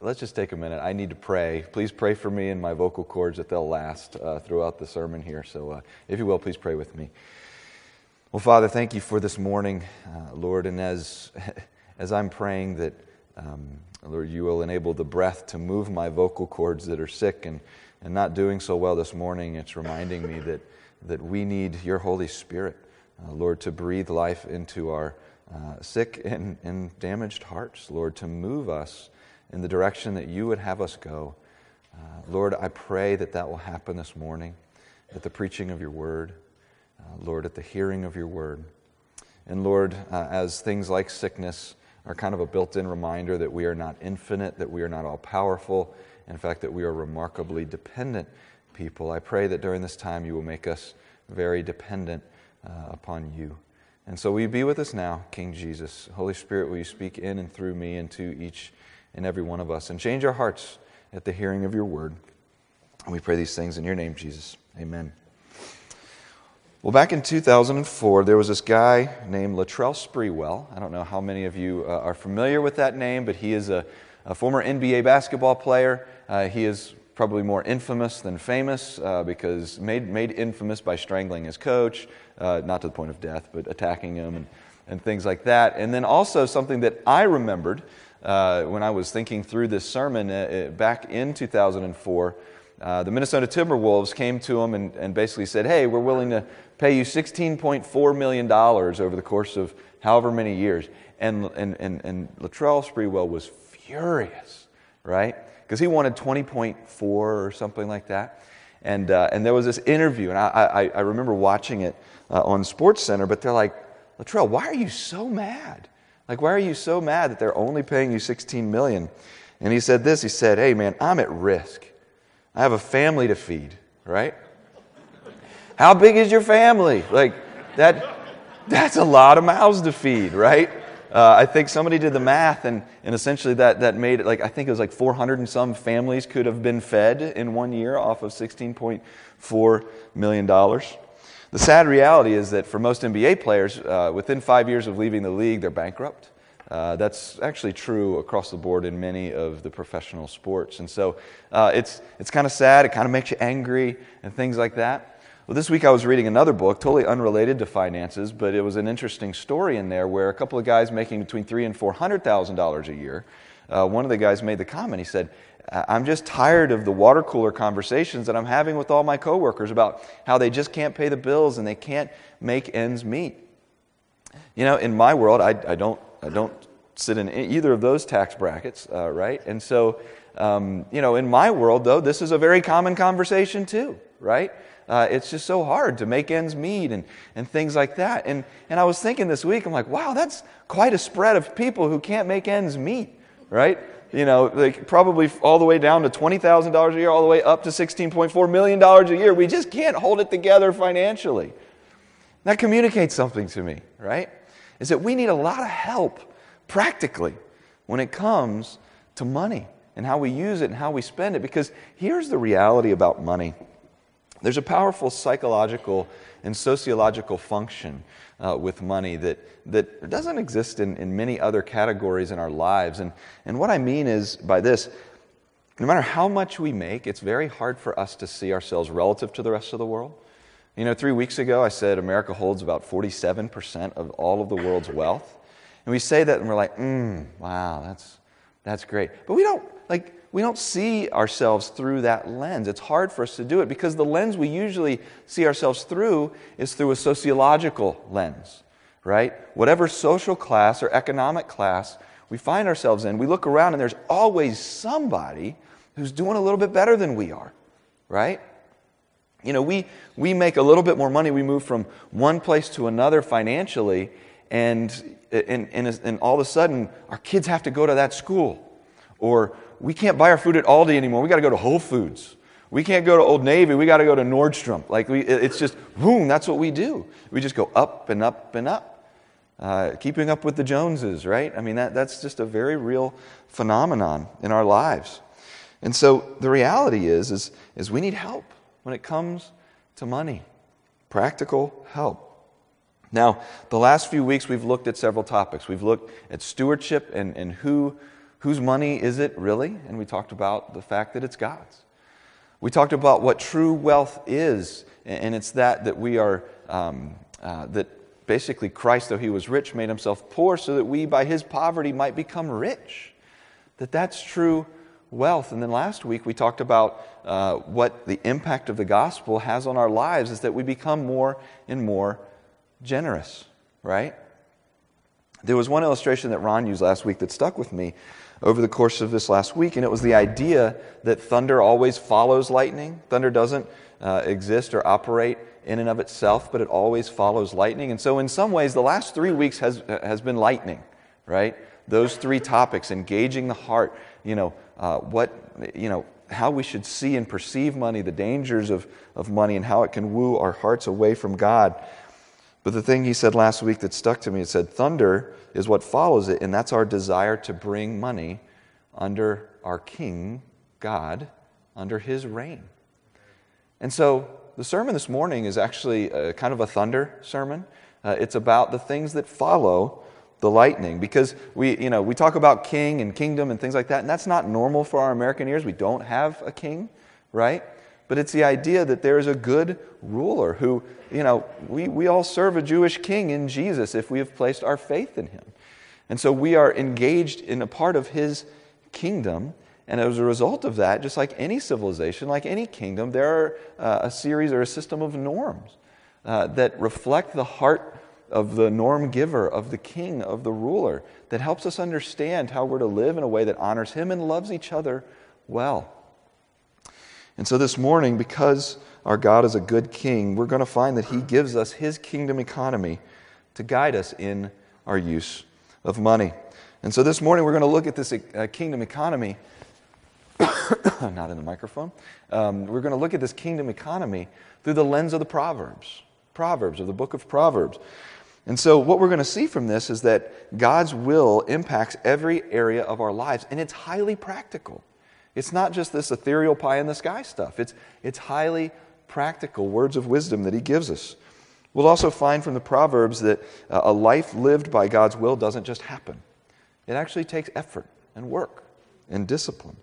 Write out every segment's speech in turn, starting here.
let's just take a minute. I need to pray. Please pray for me and my vocal cords that they'll last throughout the sermon here. So if you will, please pray with me. Well, Father, thank you for this morning, Lord, and as I'm praying that, Lord, you will enable the breath to move my vocal cords that are sick and not doing so well this morning. It's reminding me that we need your Holy Spirit, Lord, to breathe life into our sick and damaged hearts, Lord, to move us in the direction that you would have us go. Lord, I pray that will happen this morning at the preaching of your word, Lord, at the hearing of your word. And Lord, as things like sickness are kind of a built-in reminder that we are not infinite, that we are not all-powerful, in fact, that we are remarkably dependent people, I pray that during this time you will make us very dependent upon you. And so will you be with us now, King Jesus? Holy Spirit, will you speak in and through me and to each and every one of us and change our hearts at the hearing of your word. And we pray these things in your name, Jesus. Amen. Well, back in 2004, there was this guy named Latrell Sprewell. I don't know how many of you are familiar with that name, but he is a former NBA basketball player. He is probably more infamous than famous because made infamous by strangling his coach, not to the point of death, but attacking him and things like that. And then also something that I remembered when I was thinking through this sermon back in 2004, the Minnesota Timberwolves came to him and basically said, hey, we're willing to pay you $16.4 million over the course of however many years. And Latrell Sprewell was furious, right? Because he wanted 20.4 or something like that. And there was this interview, and I remember watching it on SportsCenter, but they're like, Latrell, why are you so mad? Like, why are you so mad that they're only paying you $16 million? And he said this, he said, hey man, I'm at risk. I have a family to feed, right? How big is your family? Like, that's a lot of mouths to feed, right? I think somebody did the math, and essentially that made it like, I think it was like 400 and some families could have been fed in 1 year off of $16.4 million. The sad reality is that for most NBA players, within 5 years of leaving the league, they're bankrupt. That's actually true across the board in many of the professional sports. And so it's kind of sad, it kind of makes you angry and things like that. Well, this week I was reading another book, totally unrelated to finances, but it was an interesting story in there where a couple of guys making between $300,000 and $400,000 a year, one of the guys made the comment, he said, I'm just tired of the water cooler conversations that I'm having with all my coworkers about how they just can't pay the bills and they can't make ends meet. You know, in my world, I don't sit in either of those tax brackets, right? And so, in my world, though, this is a very common conversation too, right? It's just so hard to make ends meet and things like that. And I was thinking this week, I'm like, wow, that's quite a spread of people who can't make ends meet, right? You know, like probably all the way down to $20,000 a year, all the way up to $16.4 million a year. We just can't hold it together financially. That communicates something to me, right? Is that we need a lot of help practically when it comes to money and how we use it and how we spend it. Because here's the reality about money. There's a powerful psychological and sociological function with money that doesn't exist in many other categories in our lives. And what I mean is by this, no matter how much we make, it's very hard for us to see ourselves relative to the rest of the world. You know, 3 weeks ago I said America holds about 47% of all of the world's wealth. And we say that and we're like, wow, that's great. But we don't see ourselves through that lens. It's hard for us to do it because the lens we usually see ourselves through is through a sociological lens, right? Whatever social class or economic class we find ourselves in, we look around and there's always somebody who's doing a little bit better than we are, right? You know, we make a little bit more money, we move from one place to another financially, and all of a sudden our kids have to go to that school. Or we can't buy our food at Aldi anymore. We got to go to Whole Foods. We can't go to Old Navy. We got to go to Nordstrom. It's just boom. That's what we do. We just go up and up and up, keeping up with the Joneses, right? I mean, that's just a very real phenomenon in our lives. And so the reality is we need help when it comes to money, practical help. Now, the last few weeks we've looked at several topics. We've looked at stewardship and who Whose money is it really? And we talked about the fact that it's God's. We talked about what true wealth is, and it's that we are, that basically Christ, though he was rich, made himself poor so that we, by his poverty, might become rich. That's true wealth. And then last week we talked about what the impact of the gospel has on our lives is that we become more and more generous, right? There was one illustration that Ron used last week that stuck with me over the course of this last week, and it was the idea that thunder always follows lightning. Thunder doesn't exist or operate in and of itself, but it always follows lightning. And so in some ways, the last 3 weeks has been lightning, right? Those three topics, engaging the heart, how we should see and perceive money, the dangers of money, and how it can woo our hearts away from God. But the thing he said last week that stuck to me, it said, thunder is what follows it, and that's our desire to bring money under our King, God, under his reign. And so the sermon this morning is actually kind of a thunder sermon. It's about the things that follow the lightning, because we talk about king and kingdom and things like that, and that's not normal for our American ears. We don't have a king, right? But it's the idea that there is a good ruler who, we all serve a Jewish king in Jesus if we have placed our faith in him. And so we are engaged in a part of his kingdom, and as a result of that, just like any civilization, like any kingdom, there are a series or a system of norms that reflect the heart of the norm giver, of the king, of the ruler, that helps us understand how we're to live in a way that honors him and loves each other well. And so this morning, because our God is a good king, we're going to find that he gives us his kingdom economy to guide us in our use of money. And so this morning, we're going to look at this kingdom economy. Not in the microphone. We're going to look at this kingdom economy through the lens of the Proverbs, of the book of Proverbs. And so what we're going to see from this is that God's will impacts every area of our lives, and it's highly practical. It's not just this ethereal pie-in-the-sky stuff. It's highly practical words of wisdom that he gives us. We'll also find from the Proverbs that a life lived by God's will doesn't just happen. It actually takes effort and work and discipline.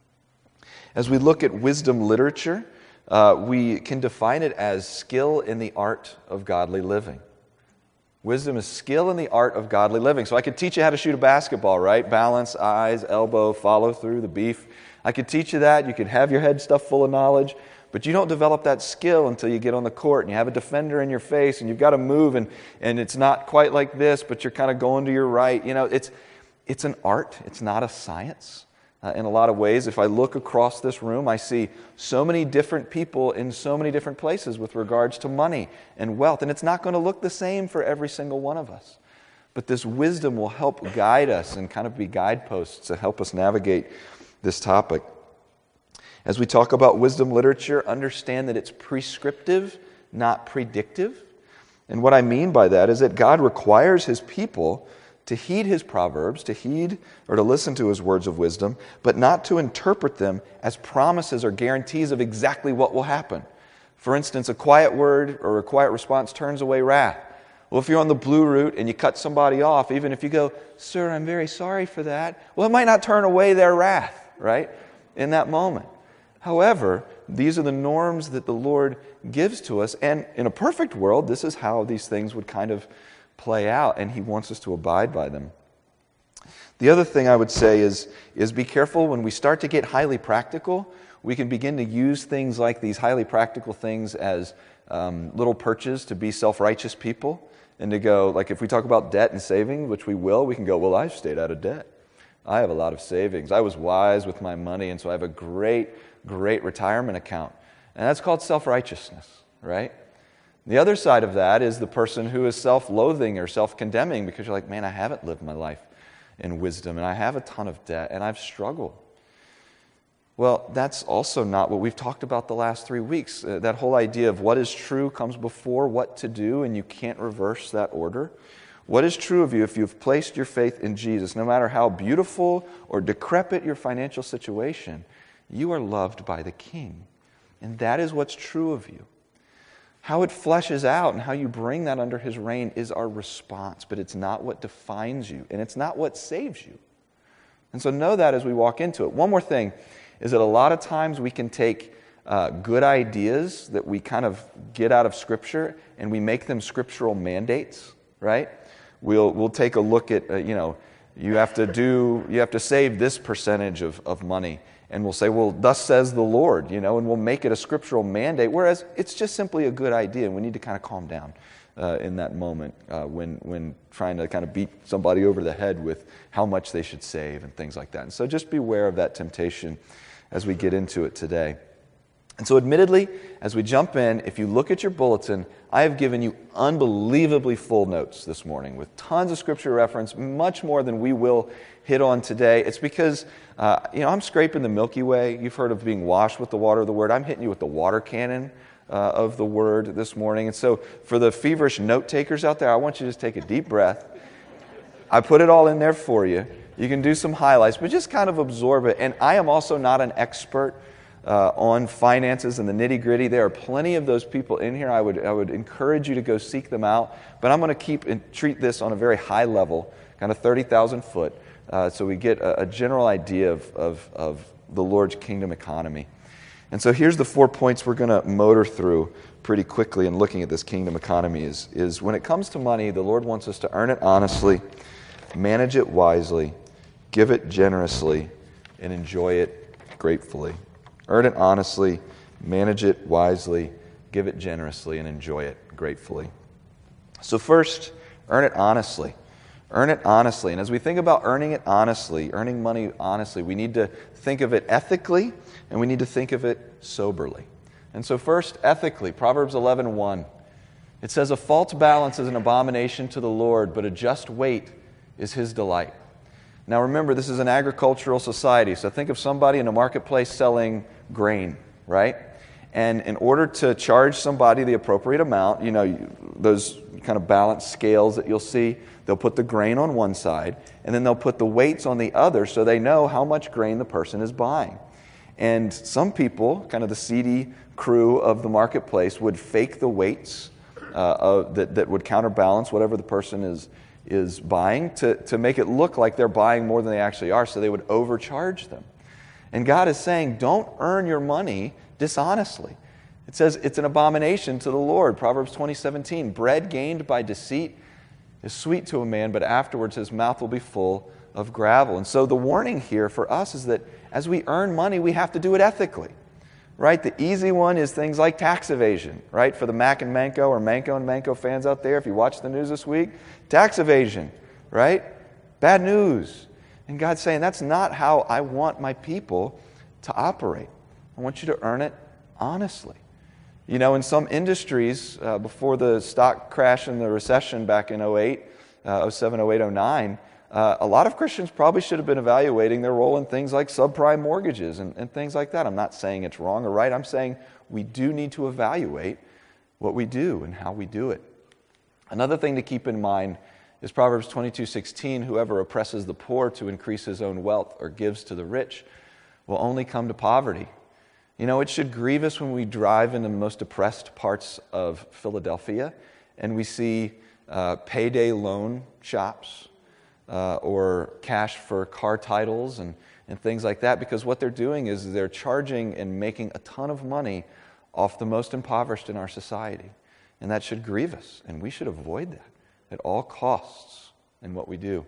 As we look at wisdom literature, we can define it as skill in the art of godly living. Wisdom is skill in the art of godly living. So I could teach you how to shoot a basketball, right? Balance, eyes, elbow, follow through, the beef. I could teach you that. You could have your head stuffed full of knowledge, but you don't develop that skill until you get on the court and you have a defender in your face and you've got to move and it's not quite like this, but you're kind of going to your right. It's an art. It's not a science. In a lot of ways, if I look across this room, I see so many different people in so many different places with regards to money and wealth. And it's not going to look the same for every single one of us. But this wisdom will help guide us and kind of be guideposts to help us navigate this topic. As we talk about wisdom literature, understand that it's prescriptive, not predictive. And what I mean by that is that God requires his people to heed his proverbs, to heed or to listen to his words of wisdom, but not to interpret them as promises or guarantees of exactly what will happen. For instance, a quiet word or a quiet response turns away wrath. Well, if you're on the blue route and you cut somebody off, even if you go, "Sir, I'm very sorry for that," well, it might not turn away their wrath, right, in that moment. However, these are the norms that the Lord gives to us, and in a perfect world, this is how these things would kind of play out, and he wants us to abide by them. The other thing I would say is be careful when we start to get highly practical. We can begin to use things like these highly practical things as little perches to be self-righteous people, and to go, like if we talk about debt and saving, which we will, we can go, well, I've stayed out of debt. I have a lot of savings. I was wise with my money, and so I have a great retirement account. And that's called self-righteousness, right? The other side of that is the person who is self-loathing or self-condemning because you're like, man, I haven't lived my life in wisdom and I have a ton of debt and I've struggled. Well, that's also not what we've talked about the last 3 weeks. That whole idea of what is true comes before what to do, and you can't reverse that order. What is true of you if you've placed your faith in Jesus, no matter how beautiful or decrepit your financial situation, you are loved by the King. And that is what's true of you. How it fleshes out and how you bring that under his reign is our response, but it's not what defines you, and it's not what saves you. And so know that as we walk into it. One more thing is that a lot of times we can take good ideas that we kind of get out of Scripture and we make them scriptural mandates, right? We'll take a look at, you have to save this percentage of money. And we'll say, well, thus says the Lord, and we'll make it a scriptural mandate, whereas it's just simply a good idea, and we need to kind of calm down in that moment when trying to kind of beat somebody over the head with how much they should save and things like that. And so just beware of that temptation as we get into it today. And so admittedly, as we jump in, if you look at your bulletin, I have given you unbelievably full notes this morning with tons of scripture reference, much more than we will hit on today. It's because, I'm scraping the Milky Way. You've heard of being washed with the water of the Word. I'm hitting you with the water cannon of the Word this morning. And so for the feverish note takers out there, I want you to just take a deep breath. I put it all in there for you. You can do some highlights, but just kind of absorb it. And I am also not an expert on finances and the nitty-gritty. There are plenty of those people in here. I would encourage you to go seek them out. But I'm going to treat this on a very high level, kind of 30,000 foot, so we get a general idea of the Lord's kingdom economy. And so here's the 4 points we're going to motor through pretty quickly in looking at this kingdom economy is when it comes to money, the Lord wants us to earn it honestly, manage it wisely, give it generously, and enjoy it gratefully. Earn it honestly, manage it wisely, give it generously, and enjoy it gratefully. So first, earn it honestly. Earn it honestly. And as we think about earning it honestly, earning money honestly, we need to think of it ethically, and we need to think of it soberly. And so first, ethically, Proverbs 11:1. It says, "A false balance is an abomination to the Lord, but a just weight is His delight." Now remember, this is an agricultural society, so think of somebody in a marketplace selling grain, right? And in order to charge somebody the appropriate amount, those kind of balanced scales that you'll see, they'll put the grain on one side, and then they'll put the weights on the other so they know how much grain the person is buying. And some people, kind of the seedy crew of the marketplace, would fake the weights that would counterbalance whatever the person is buying to make it look like they're buying more than they actually are, so they would overcharge them. And God is saying, don't earn your money dishonestly. It says it's an abomination to the Lord. Proverbs 20:17, "Bread gained by deceit is sweet to a man, but afterwards his mouth will be full of gravel." And so the warning here for us is that as we earn money, we have to do it ethically. Right? The easy one is things like tax evasion, right? For the Mac and Manco or Manco and Manco fans out there, if you watch the news this week, tax evasion, right? Bad news. And God's saying, that's not how I want my people to operate. I want you to earn it honestly. In some industries, before the stock crash and the recession back in 07, 08, 09, a lot of Christians probably should have been evaluating their role in things like subprime mortgages and things like that. I'm not saying it's wrong or right. I'm saying we do need to evaluate what we do and how we do it. Another thing to keep in mind is Proverbs 22:16, "Whoever oppresses the poor to increase his own wealth or gives to the rich will only come to poverty." It should grieve us when we drive in the most depressed parts of Philadelphia and we see payday loan shops, or cash for car titles and things like that, because what they're doing is they're charging and making a ton of money off the most impoverished in our society. And that should grieve us, and we should avoid that at all costs in what we do.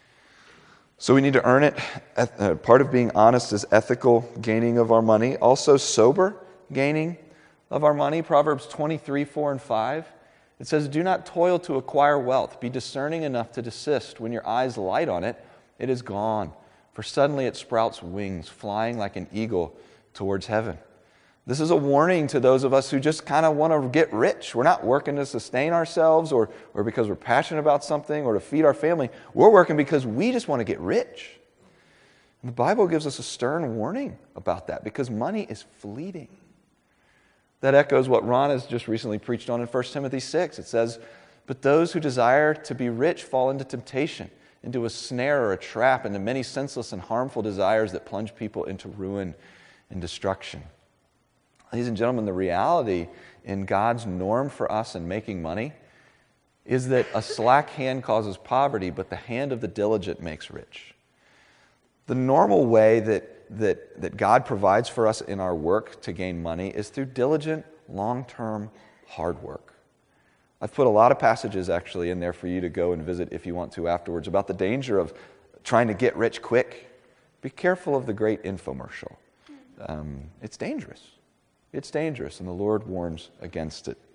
So we need to earn it. Part of being honest is ethical gaining of our money. Also sober gaining of our money. Proverbs 23:4-5. It says, "Do not toil to acquire wealth. Be discerning enough to desist. When your eyes light on it, it is gone. For suddenly it sprouts wings, flying like an eagle towards heaven." This is a warning to those of us who just kind of want to get rich. We're not working to sustain ourselves or because we're passionate about something or to feed our family. We're working because we just want to get rich. And the Bible gives us a stern warning about that because money is fleeting. That echoes what Ron has just recently preached on in 1 Timothy 6. It says, "But those who desire to be rich fall into temptation, into a snare or a trap, into many senseless and harmful desires that plunge people into ruin and destruction." Ladies and gentlemen, the reality in God's norm for us in making money is that a slack hand causes poverty, but the hand of the diligent makes rich. The normal way that God provides for us in our work to gain money is through diligent, long-term, hard work. I've put a lot of passages actually in there for you to go and visit if you want to afterwards about the danger of trying to get rich quick. Be careful of the great infomercial. It's dangerous. It's dangerous, and the Lord warns against it.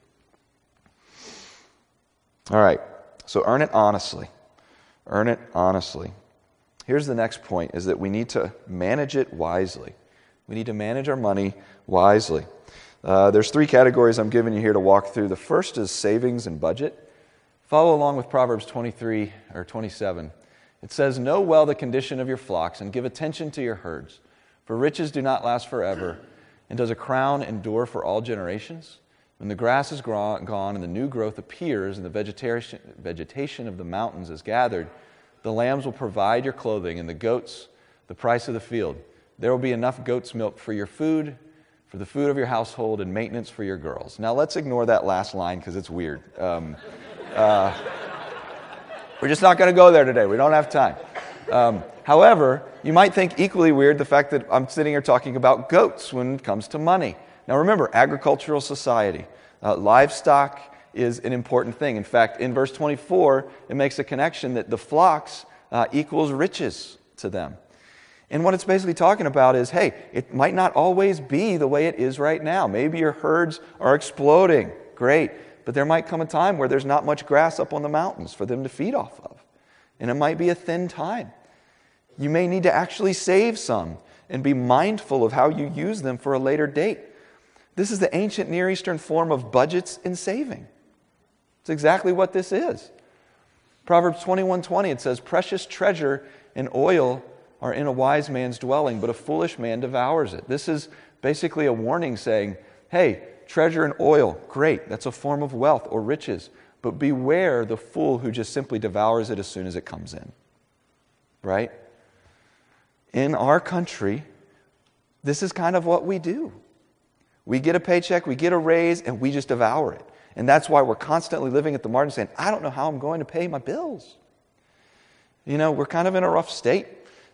All right, so earn it honestly. Earn it honestly. Here's the next point, is that we need to manage it wisely. We need to manage our money wisely. There's 3 categories I'm giving you here to walk through. The first is savings and budget. Follow along with Proverbs 23 or 27. It says, "Know well the condition of your flocks and give attention to your herds. For riches do not last forever, and does a crown endure for all generations? When the grass is gone and the new growth appears and the vegetation of the mountains is gathered, the lambs will provide your clothing and the goats the price of the field. There will be enough goat's milk for your food, for the food of your household, and maintenance for your girls." Now let's ignore that last line because it's weird. We're just not going to go there today. We don't have time. However, you might think equally weird the fact that I'm sitting here talking about goats when it comes to money. Now remember, agricultural society, livestock is an important thing. In fact, in verse 24, it makes a connection that the flocks equals riches to them. And what it's basically talking about is, hey, it might not always be the way it is right now. Maybe your herds are exploding. Great. But there might come a time where there's not much grass up on the mountains for them to feed off of. And it might be a thin time. You may need to actually save some and be mindful of how you use them for a later date. This is the ancient Near Eastern form of budgets and saving. It's exactly what this is. Proverbs 21:20, it says, "Precious treasure and oil are in a wise man's dwelling, but a foolish man devours it." This is basically a warning saying, hey, treasure and oil, great, that's a form of wealth or riches, but beware the fool who just simply devours it as soon as it comes in. Right? In our country, this is kind of what we do. We get a paycheck, we get a raise, and we just devour it. And that's why we're constantly living at the margin saying, I don't know how I'm going to pay my bills. You know, we're kind of in a rough state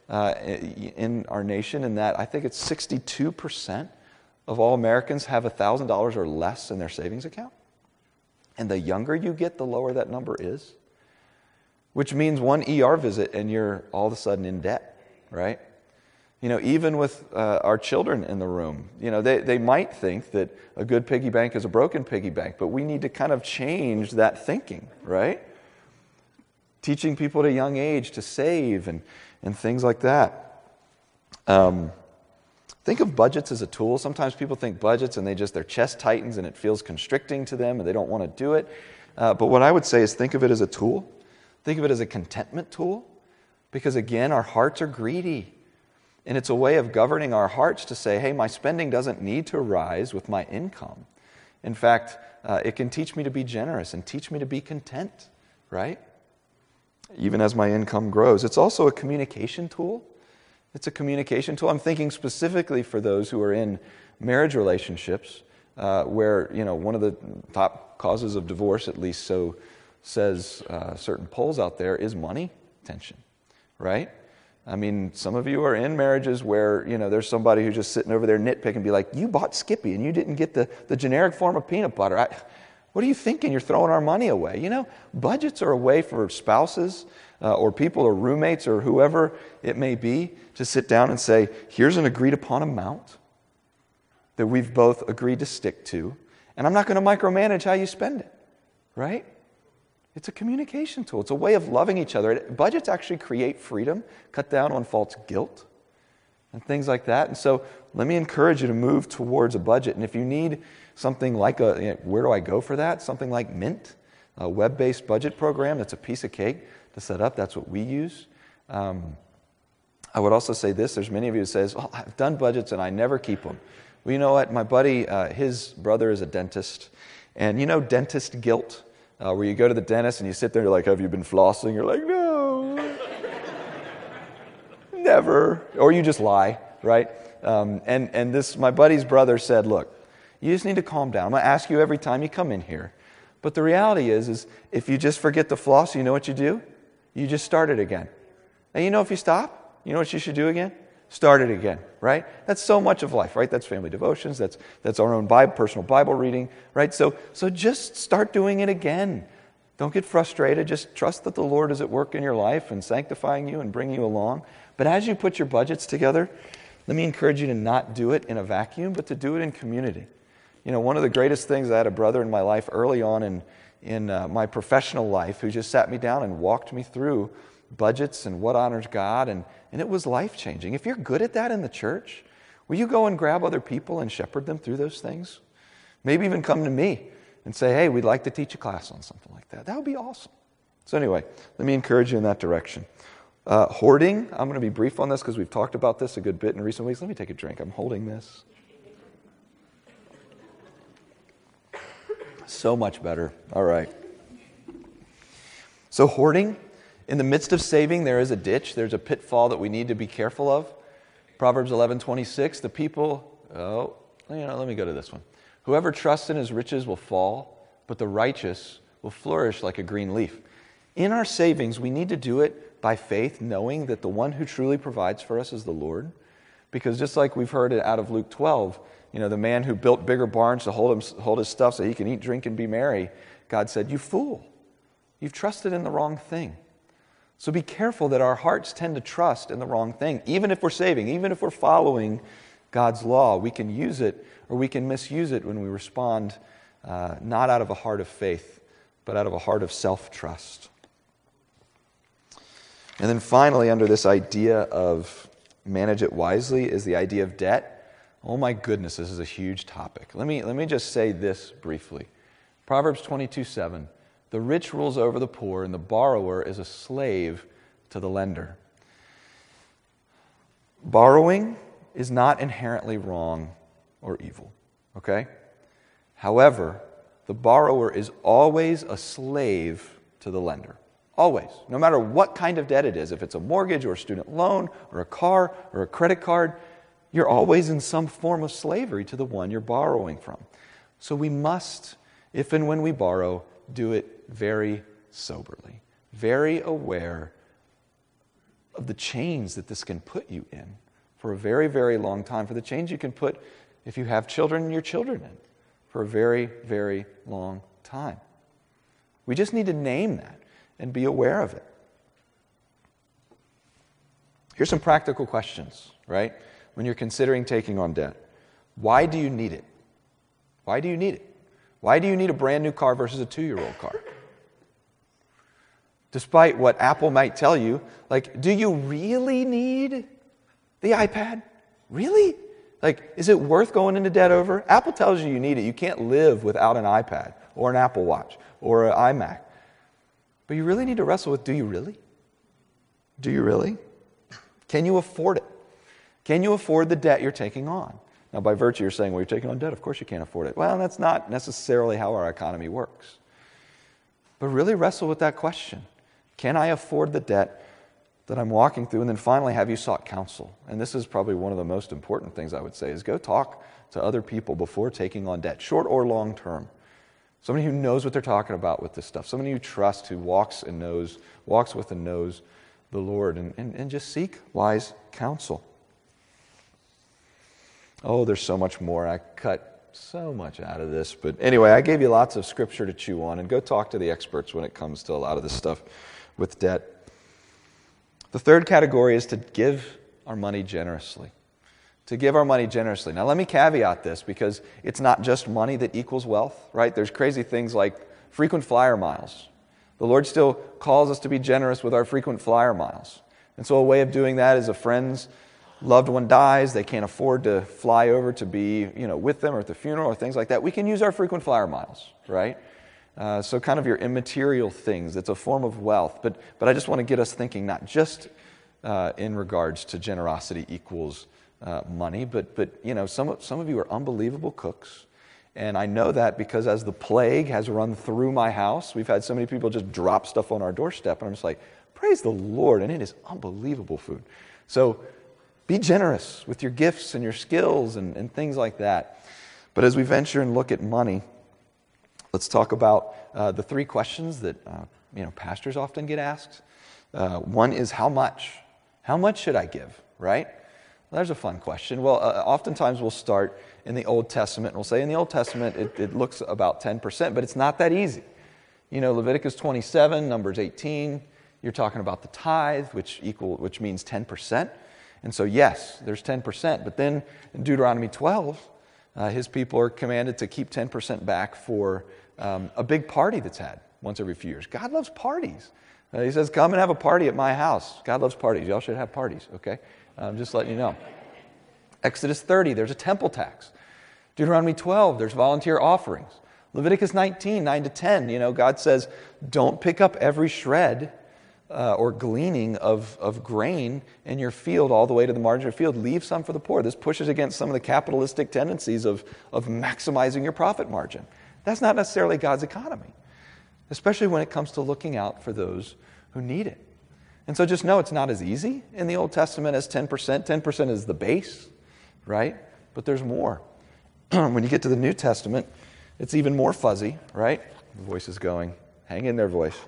in our nation in that I think it's 62% of all Americans have $1,000 or less in their savings account. And the younger you get, the lower that number is. Which means one ER visit and you're all of a sudden in debt, right? You know, even with our children in the room, you know, they might think that a good piggy bank is a broken piggy bank, but we need to kind of change that thinking, right? Teaching people at a young age to save and things like that. Think of budgets as a tool. Sometimes people think budgets and their chest tightens and it feels constricting to them and they don't want to do it. But what I would say is think of it as a tool. Think of it as a contentment tool. Because again, our hearts are greedy. And it's a way of governing our hearts to say, hey, my spending doesn't need to rise with my income. In fact, it can teach me to be generous and teach me to be content, right? Even as my income grows. It's also a communication tool. It's a communication tool. I'm thinking specifically for those who are in marriage relationships where, you know, one of the top causes of divorce, at least so says certain polls out there, is money tension, right? I mean, some of you are in marriages where, you know, there's somebody who's just sitting over there nitpicking and be like, you bought Skippy and you didn't get the generic form of peanut butter. What are you thinking? You're throwing our money away. You know, budgets are a way for spouses or people or roommates or whoever it may be to sit down and say, here's an agreed upon amount that we've both agreed to stick to, and I'm not going to micromanage how you spend it, right? It's a communication tool. It's a way of loving each other. Budgets actually create freedom, cut down on false guilt, and things like that. And so let me encourage you to move towards a budget. And if you need something like where do I go for that? Something like Mint, a web-based budget program that's a piece of cake to set up. That's what we use. I would also say this. There's many of you who says, well, I've done budgets and I never keep them. Well, you know what? My buddy, his brother is a dentist. And you know dentist guilt? Where you go to the dentist and you sit there and you're like, have you been flossing? You're like, no. Never. Or you just lie, right? And this, my buddy's brother said, look, you just need to calm down. I'm going to ask you every time you come in here. But the reality is if you just forget to floss, you know what you do? You just start it again. And you know if you stop, you know what you should do again? Start it again, right? That's so much of life, right? That's family devotions. That's our own personal Bible reading, right? So just start doing it again. Don't get frustrated. Just trust that the Lord is at work in your life and sanctifying you and bringing you along. But as you put your budgets together, let me encourage you to not do it in a vacuum, but to do it in community. You know, one of the greatest things, I had a brother in my life early on in my professional life who just sat me down and walked me through budgets and what honors God, and it was life-changing. If you're good at that in the church, will you go and grab other people and shepherd them through those things? Maybe even come to me and say, hey, we'd like to teach a class on something like that. That would be awesome. So anyway, let me encourage you in that direction. Hoarding, I'm going to be brief on this because we've talked about this a good bit in recent weeks. Let me take a drink. I'm holding this. So much better. All right. So hoarding, in the midst of saving, there is a ditch. There's a pitfall that we need to be careful of. Proverbs 11:26, the people, let me go to this one. Whoever trusts in his riches will fall, but the righteous will flourish like a green leaf. In our savings, we need to do it by faith, knowing that the one who truly provides for us is the Lord. Because just like we've heard it out of Luke 12, the man who built bigger barns to hold his stuff so he can eat, drink, and be merry, God said, you fool, you've trusted in the wrong thing. So be careful that our hearts tend to trust in the wrong thing. Even if we're saving, even if we're following God's law, we can use it or we can misuse it when we respond not out of a heart of faith, but out of a heart of self-trust. And then finally, under this idea of manage it wisely is the idea of debt. Oh my goodness, this is a huge topic. Let me just say this briefly. Proverbs 22:7. The rich rules over the poor, and the borrower is a slave to the lender. Borrowing is not inherently wrong or evil, okay? However, the borrower is always a slave to the lender. Always. No matter what kind of debt it is, if it's a mortgage or a student loan or a car or a credit card, you're always in some form of slavery to the one you're borrowing from. So we must, if and when we borrow, do it very soberly, very aware of the chains that this can put you in for a very, very long time, for the chains you can put if you have children, your children in for a very, very long time. We just need to name that and be aware of it. Here's some practical questions, right? When you're considering taking on debt. Why do you need it? Why do you need it? Why do you need a brand new car versus a 2-year-old car? Despite what Apple might tell you, do you really need the iPad? Really? Is it worth going into debt over? Apple tells you need it. You can't live without an iPad or an Apple Watch or an iMac. But you really need to wrestle with, do you really? Do you really? Can you afford it? Can you afford the debt you're taking on? Now, by virtue, you're saying, well, you're taking on debt. Of course you can't afford it. Well, that's not necessarily how our economy works. But really wrestle with that question. Can I afford the debt that I'm walking through? And then finally, have you sought counsel? And this is probably one of the most important things I would say is go talk to other people before taking on debt, short or long term. Somebody who knows what they're talking about with this stuff. Somebody you trust who walks with and knows the Lord. And just seek wise counsel. Oh, there's so much more. I cut so much out of this. But anyway, I gave you lots of scripture to chew on. And go talk to the experts when it comes to a lot of this stuff with debt. The third category is to give our money generously. To give our money generously. Now, let me caveat this because it's not just money that equals wealth, right? There's crazy things like frequent flyer miles. The Lord still calls us to be generous with our frequent flyer miles. And so a way of doing that is a friend's loved one dies, they can't afford to fly over to be, with them or at the funeral or things like that. We can use our frequent flyer miles, right? So kind of your immaterial things. It's a form of wealth. But I just want to get us thinking not just in regards to generosity equals money, but some of you are unbelievable cooks. And I know that because as the plague has run through my house, we've had so many people just drop stuff on our doorstep. And I'm just like, praise the Lord. And it is unbelievable food. So be generous with your gifts and your skills and things like that. But as we venture and look at money, let's talk about the three questions that pastors often get asked. One is how much? How much should I give, right? Well, there's a fun question. Well, oftentimes we'll start in the Old Testament, and we'll say in the Old Testament it looks about 10%, but it's not that easy. Leviticus 27, Numbers 18, you're talking about the tithe, which means 10%. And so, yes, there's 10%. But then in Deuteronomy 12, his people are commanded to keep 10% back for a big party that's had once every few years. God loves parties. He says, come and have a party at my house. God loves parties. Y'all should have parties, okay? Just letting you know. Exodus 30, there's a temple tax. Deuteronomy 12, there's volunteer offerings. Leviticus 19, 9 to 10, God says, don't pick up every shred or gleaning of grain in your field all the way to the margin of your field. Leave some for the poor. This pushes against some of the capitalistic tendencies of maximizing your profit margin. That's not necessarily God's economy, especially when it comes to looking out for those who need it. And so just know it's not as easy in the Old Testament as 10%. 10% is the base, right? But there's more. When you get to the New Testament, it's even more fuzzy, right? The voice is going. Hang in there, voice.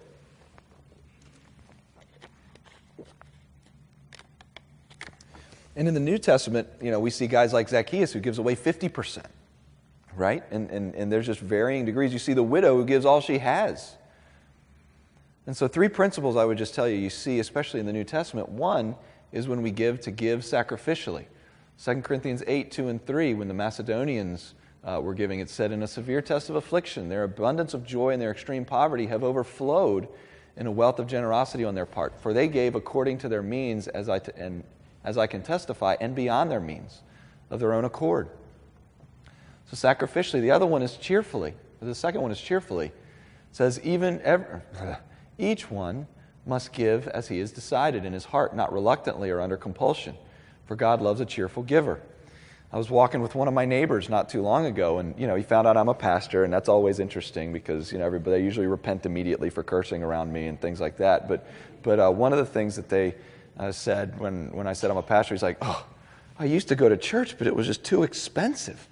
And in the New Testament, we see guys like Zacchaeus who gives away 50%, right? And there's just varying degrees. You see the widow who gives all she has. And so 3 principles I would just tell you see, especially in the New Testament. One is when we give sacrificially. 2 Corinthians 8, 2 and 3, when the Macedonians were giving, it said, in a severe test of affliction, their abundance of joy and their extreme poverty have overflowed in a wealth of generosity on their part. For they gave according to their means, as I can testify, and beyond their means, of their own accord. So sacrificially. The other one is cheerfully. The second one is cheerfully. It says, each one must give as he has decided in his heart, not reluctantly or under compulsion, for God loves a cheerful giver. I was walking with one of my neighbors not too long ago, and he found out I'm a pastor, and that's always interesting because everybody, they usually repent immediately for cursing around me and things like that. But one of the things that they said when I said I'm a pastor, he's like, "Oh, I used to go to church, but it was just too expensive."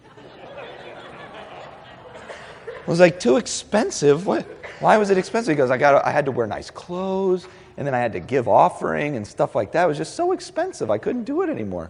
I was like, "Too expensive? What? Why was it expensive?" Because I had to wear nice clothes, and then I had to give offering and stuff like that. It was just so expensive. I couldn't do it anymore.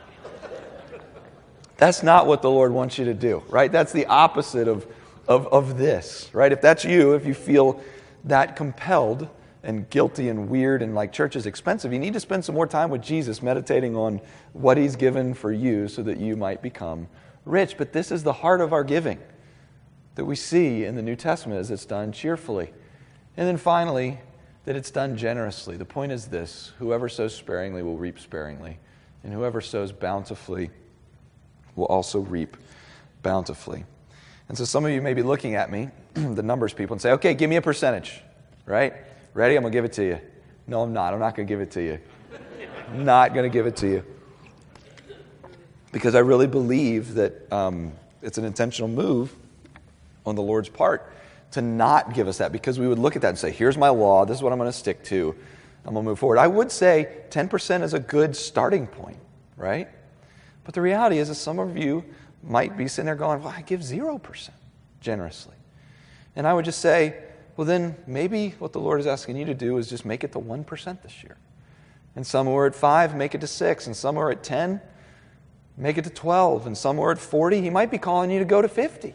That's not what the Lord wants you to do, right? That's the opposite of this, right? If that's you, if you feel that compelled and guilty and weird and like church is expensive, you need to spend some more time with Jesus meditating on what he's given for you so that you might become rich. But this is the heart of our giving that we see in the New Testament, as it's done cheerfully. And then finally, that it's done generously. The point is this: whoever sows sparingly will reap sparingly, and whoever sows bountifully will also reap bountifully. And so some of you may be looking at me, the numbers people, and say, okay, give me a percentage, right? Ready? I'm going to give it to you. No, I'm not. I'm not going to give it to you. I'm not going to give it to you. Because I really believe that it's an intentional move on the Lord's part to not give us that, because we would look at that and say, here's my law, this is what I'm going to stick to, I'm going to move forward. I would say 10% is a good starting point, right? But the reality is that some of you might be sitting there going, well, I give 0% generously. And I would just say, well, then maybe what the Lord is asking you to do is just make it to 1% this year. And some who are at 5, make it to 6. And some who are at 10, make it to 12. And some who are at 40, he might be calling you to go to 50.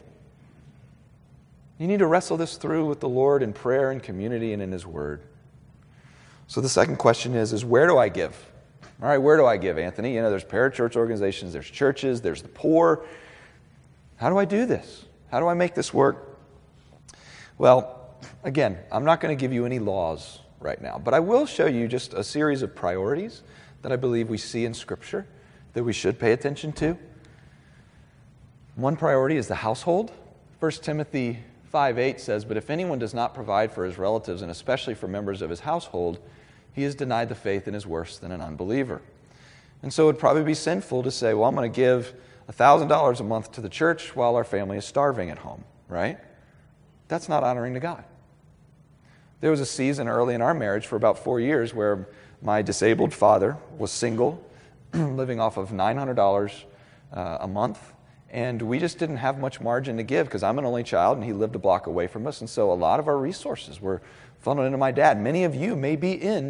You need to wrestle this through with the Lord in prayer and community and in his word. So the second question is where do I give? All right, where do I give, Anthony? There's parachurch organizations, there's churches, there's the poor. How do I do this? How do I make this work? Well, again, I'm not going to give you any laws right now, but I will show you just a series of priorities that I believe we see in Scripture that we should pay attention to. One priority is the household. 1 Timothy 5:8 says, but if anyone does not provide for his relatives, and especially for members of his household, he has denied the faith and is worse than an unbeliever. And so it would probably be sinful to say, well, I'm going to give $1,000 a month to the church while our family is starving at home, right? That's not honoring to God. There was a season early in our marriage for about 4 years where my disabled father was single, living off of $900 a month, and we just didn't have much margin to give because I'm an only child and he lived a block away from us, and so a lot of our resources were funneled into my dad. Many of you may be in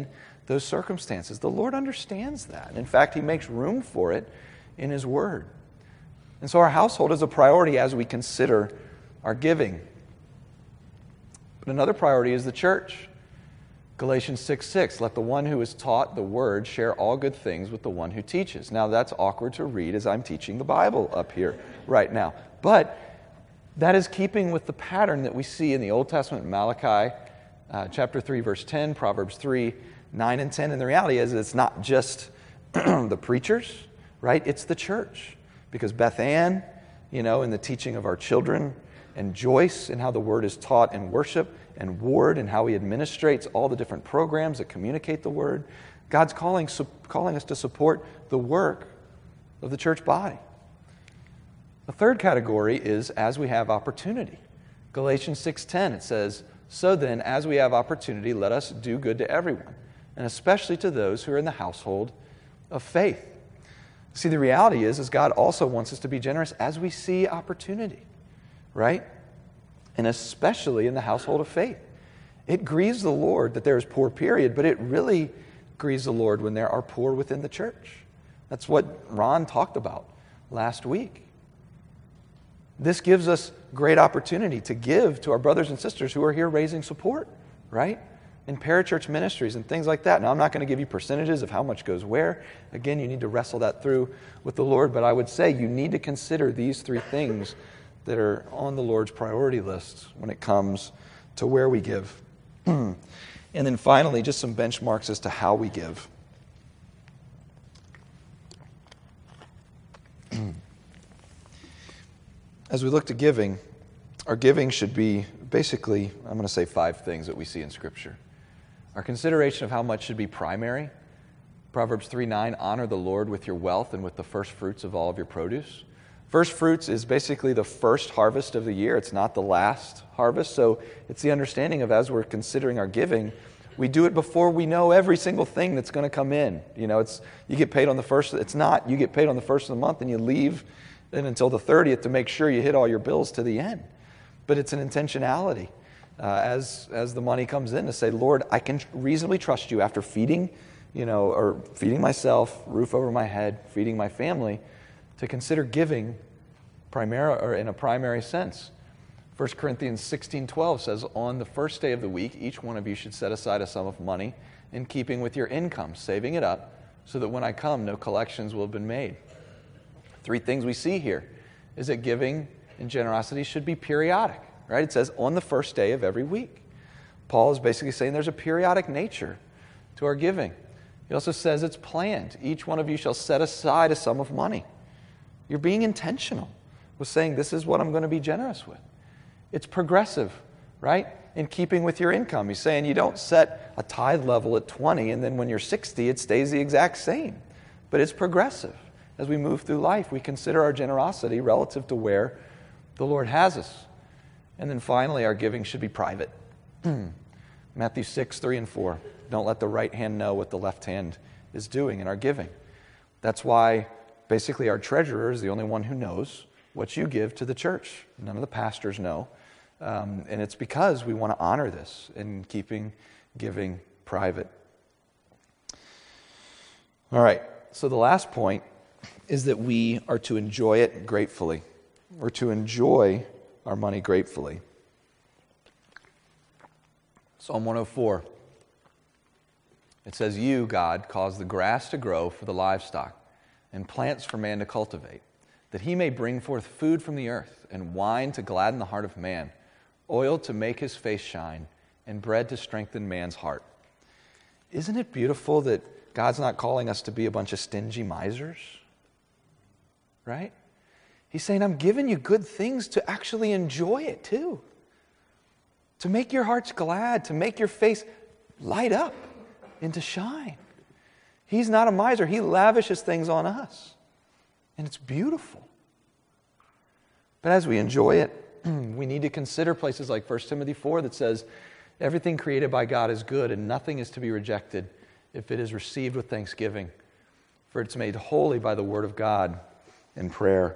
those circumstances. The Lord understands that. In fact, He makes room for it in His Word. And so our household is a priority as we consider our giving. But another priority is the church. Galatians 6:6, let the one who is taught the Word share all good things with the one who teaches. Now that's awkward to read as I'm teaching the Bible up here right now. But that is keeping with the pattern that we see in the Old Testament, Malachi chapter 3, verse 10, Proverbs 3, 9 and 10. And the reality is it's not just the preachers, right? It's the church. Because Beth Ann, in the teaching of our children, and Joyce in how the Word is taught in worship, and Ward and how he administrates all the different programs that communicate the Word, God's calling us to support the work of the church body. The third category is as we have opportunity. Galatians 6:10, it says, so then, as we have opportunity, let us do good to everyone, and especially to those who are in the household of faith. See, the reality is God also wants us to be generous as we see opportunity, right? And especially in the household of faith. It grieves the Lord that there is poor, period, but it really grieves the Lord when there are poor within the church. That's what Ron talked about last week. This gives us great opportunity to give to our brothers and sisters who are here raising support, right? In parachurch ministries and things like that. Now, I'm not going to give you percentages of how much goes where. Again, you need to wrestle that through with the Lord. But I would say you need to consider these three things that are on the Lord's priority list when it comes to where we give. And then finally, just some benchmarks as to how we give. As we look to giving, our giving should be basically, I'm going to say 5 things that we see in Scripture. Our consideration of how much should be primary. Proverbs 3:9, honor the Lord with your wealth and with the first fruits of all of your produce. First fruits is basically the first harvest of the year. It's not the last harvest. So it's the understanding of as we're considering our giving, we do it before we know every single thing that's going to come in. You get paid on the first. It's not. You get paid on the first of the month and you leave until the 30th to make sure you hit all your bills to the end. But it's an intentionality as the money comes in to say, Lord, I can reasonably trust you after feeding, or feeding myself, roof over my head, feeding my family, to consider giving in a primary sense. 1 Corinthians 16:12 says, on the first day of the week, each one of you should set aside a sum of money in keeping with your income, saving it up, so that when I come, no collections will have been made. 3 things we see here is that giving and generosity should be periodic, right? It says on the first day of every week. Paul is basically saying there's a periodic nature to our giving. He also says it's planned. Each one of you shall set aside a sum of money. You're being intentional with saying this is what I'm going to be generous with. It's progressive, right? In keeping with your income. He's saying you don't set a tithe level at 20 and then when you're 60 it stays the exact same. But it's progressive. As we move through life, we consider our generosity relative to where the Lord has us. And then finally, our giving should be private. Matthew 6:3 and 4. Don't let the right hand know what the left hand is doing in our giving. That's why basically our treasurer is the only one who knows what you give to the church. None of the pastors know. And it's because we want to honor this in keeping giving private. All right, so the last point is that we are to enjoy it gratefully. We're to enjoy our money gratefully. Psalm 104. It says, you, God, cause the grass to grow for the livestock and plants for man to cultivate, that he may bring forth food from the earth and wine to gladden the heart of man, oil to make his face shine, and bread to strengthen man's heart. Isn't it beautiful that God's not calling us to be a bunch of stingy misers? Right? He's saying, I'm giving you good things to actually enjoy it too. To make your hearts glad, to make your face light up and to shine. He's not a miser. He lavishes things on us. And it's beautiful. But as we enjoy it, we need to consider places like 1 Timothy 4 that says, everything created by God is good and nothing is to be rejected if it is received with thanksgiving. For it's made holy by the word of God and prayer.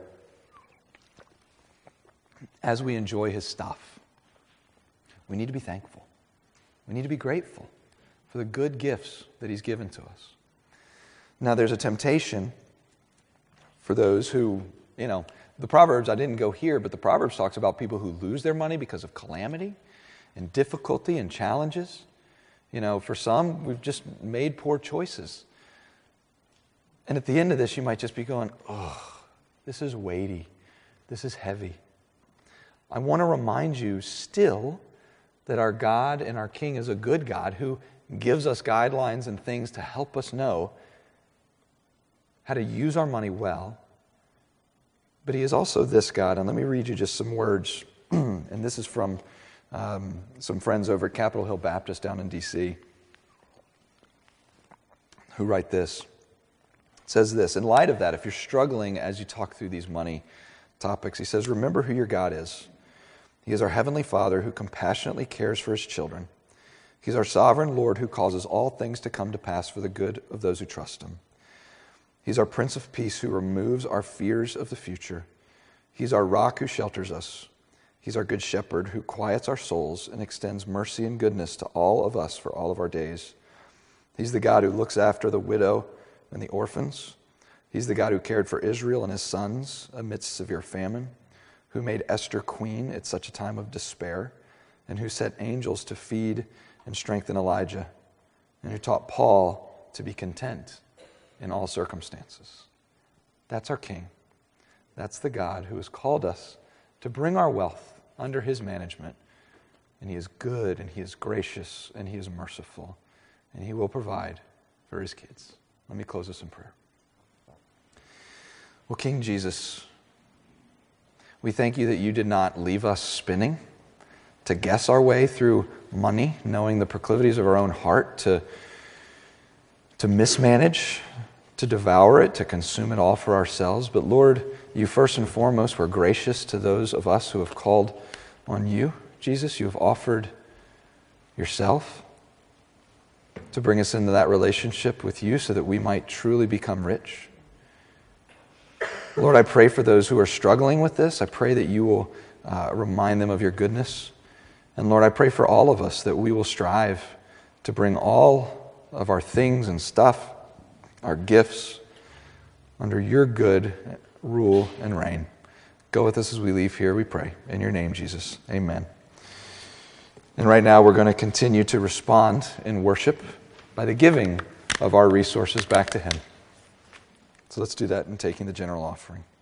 As we enjoy his stuff, we need to be thankful. We need to be grateful for the good gifts that He's given to us. Now, there's a temptation for those who, the Proverbs, I didn't go here, but the Proverbs talks about people who lose their money because of calamity and difficulty and challenges. For some, we've just made poor choices. And at the end of this, you might just be going, oh, this is weighty. This is heavy. I want to remind you still that our God and our King is a good God who gives us guidelines and things to help us know how to use our money well. But He is also this God. And let me read you just some words. And this is from some friends over at Capitol Hill Baptist down in D.C. who write this. It says this: in light of that, if you're struggling as you talk through these money topics, he says, remember who your God is. He is our Heavenly Father who compassionately cares for His children. He's our sovereign Lord who causes all things to come to pass for the good of those who trust Him. He's our Prince of Peace who removes our fears of the future. He's our rock who shelters us. He's our good shepherd who quiets our souls and extends mercy and goodness to all of us for all of our days. He's the God who looks after the widow and the orphans. He's the God who cared for Israel and his sons amidst severe famine, who made Esther queen at such a time of despair, and who set angels to feed and strengthen Elijah, and who taught Paul to be content in all circumstances. That's our King. That's the God who has called us to bring our wealth under His management. And He is good, and He is gracious, and He is merciful, and He will provide for His kids. Let me close this in prayer. Well, King Jesus, we thank You that You did not leave us spinning to guess our way through money, knowing the proclivities of our own heart, to mismanage, to devour it, to consume it all for ourselves. But Lord, You first and foremost were gracious to those of us who have called on You. Jesus, You have offered Yourself to bring us into that relationship with You so that we might truly become rich. Lord, I pray for those who are struggling with this. I pray that You will remind them of Your goodness. And Lord, I pray for all of us that we will strive to bring all of our things and stuff, our gifts, under Your good rule and reign. Go with us as we leave here, we pray. In Your name, Jesus. Amen. And right now we're going to continue to respond in worship by the giving of our resources back to Him. So let's do that in taking the general offering.